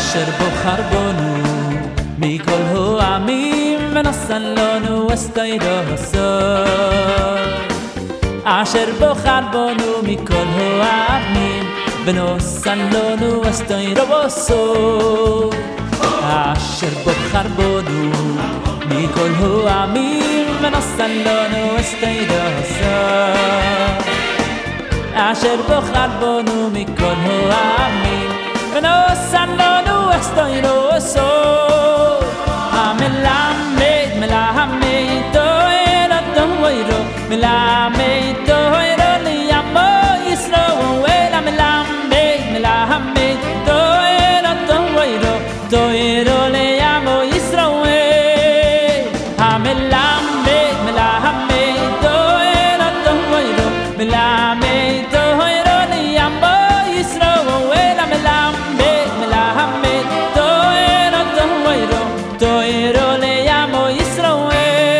אשר בוחר בנו מכל העמים ונתן לנו הסתייגות אשר בוחר בנו מכל העמים ונתן לנו הסתייגות אשר בוחר בנו מכל העמים ונתן לנו הסתייגות אשר בוחר בנו מכל העמים ונתן לנו הסתייגות המלמד מלמד תורה תורה מלמד תורה לעמו ישראל המלמד מלמד תורה תורה תורה לעמו ישראל המלמד מלמד תורה תורה מלמד תורה לעמו ישראל המלמד מלמד תורה תורה תורה לעמו ישראל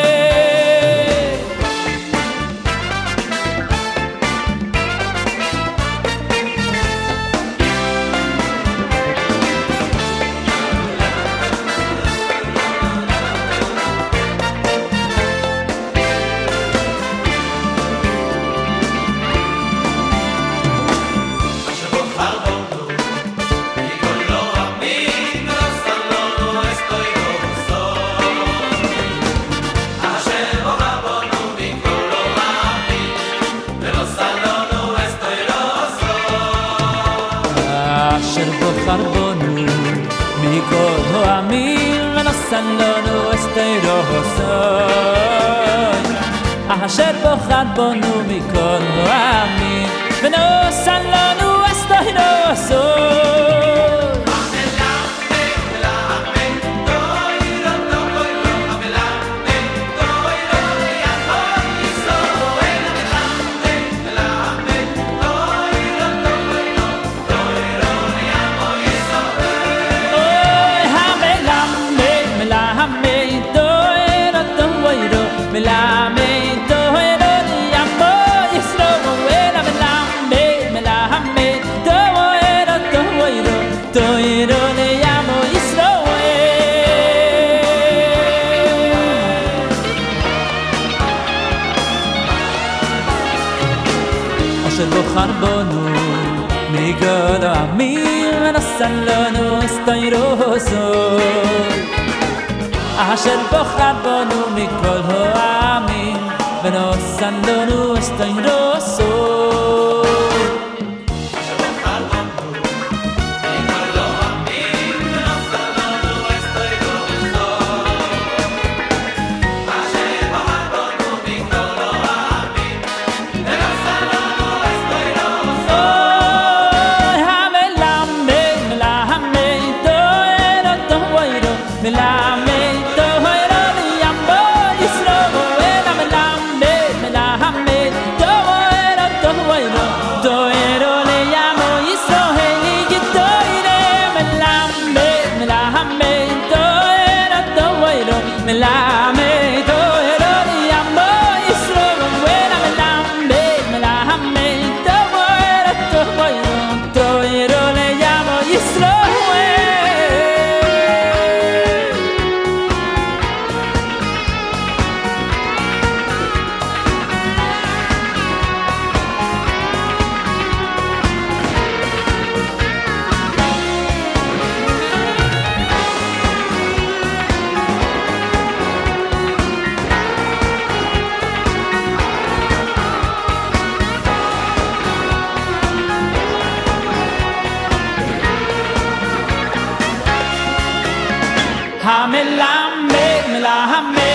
אשר בוחר בנו מכל העמים ונתן לנו הסתייגות אשר בוחר בנו מכל העמים ונתן לנו הסתייגות מלמד תורה לעמו ישראל מלמד מלמד תורה תורה תורה לעמו ישראל אשר בוחר בנו מכל העמים ונתן לנו הסתייגות אשר בוחר בנו מכל העמים ונתן לנו הסתייגות מלמד תורה לעמו ישראל מלמד מלמד תורה תורה תורה לעמו ישראל המלמד מלמד